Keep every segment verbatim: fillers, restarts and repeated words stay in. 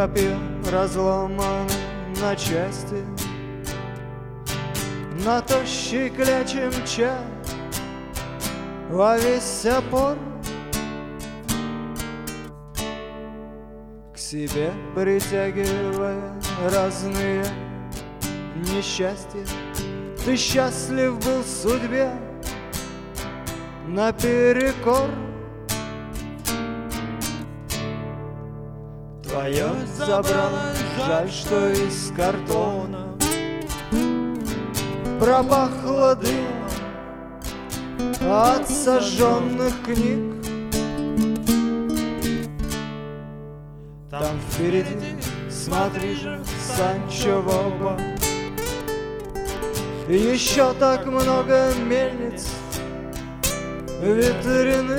копье разломано на части, на тощей кляче мча во весь опор. К себе притягивая разные несчастья, ты счастлив был судьбе наперекор. Твое забрало, жаль, что из картона пропахло дымом от сожженных книг. Там впереди, смотри же, Санчо в оба, еще так много мельниц ветряных.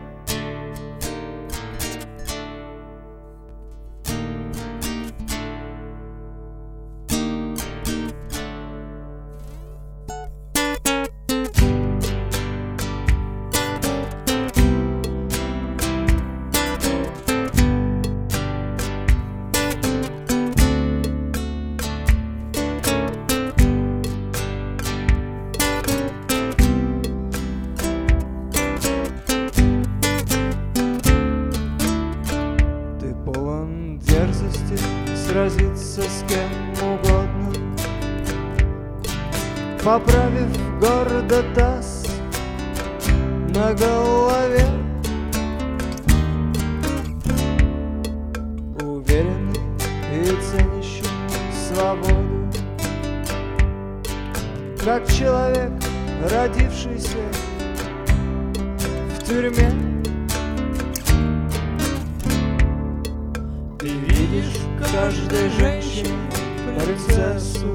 Сразиться с кем угодно, поправив гордо таз на голове. Уверенный и ценящий свободу, как человек, родившийся в тюрьме. Ты видишь в каждой женщине принцессу,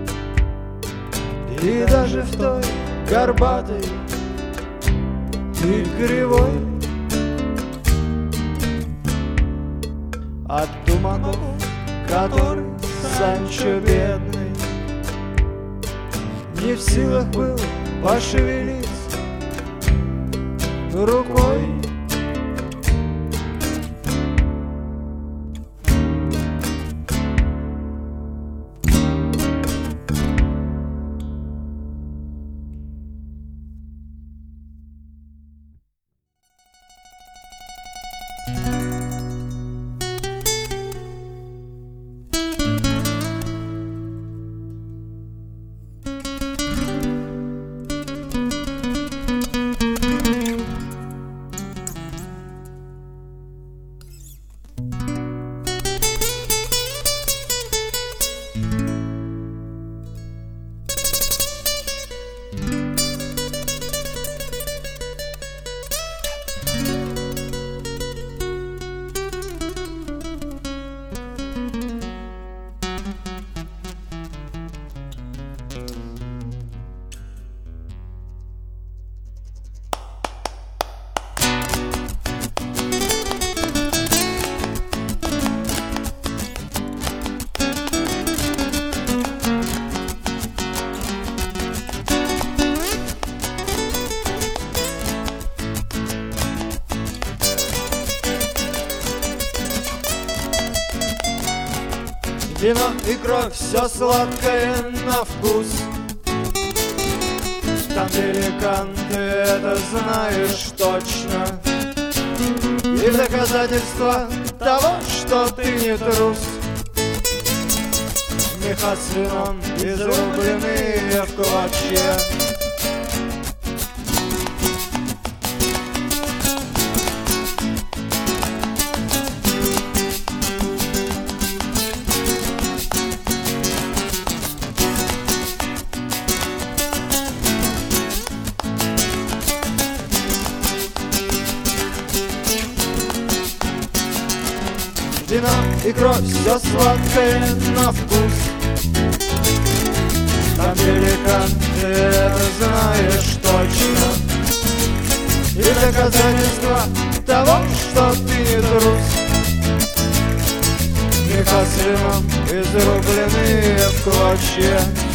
и даже в той горбатой и кривой. От туманов, который Санчо бедный не в силах был пошевелить рукой. Вино и кровь, все сладкое на вкус. Там великан, ты это знаешь точно. И доказательство того, что ты не трус. Меха с вином изрубленные в клочья. Вино и кровь, все сладкое на вкус. Там великан, ты это знаешь точно. И доказательство того, что ты не трус. Меха с вином изрубленные в клочья.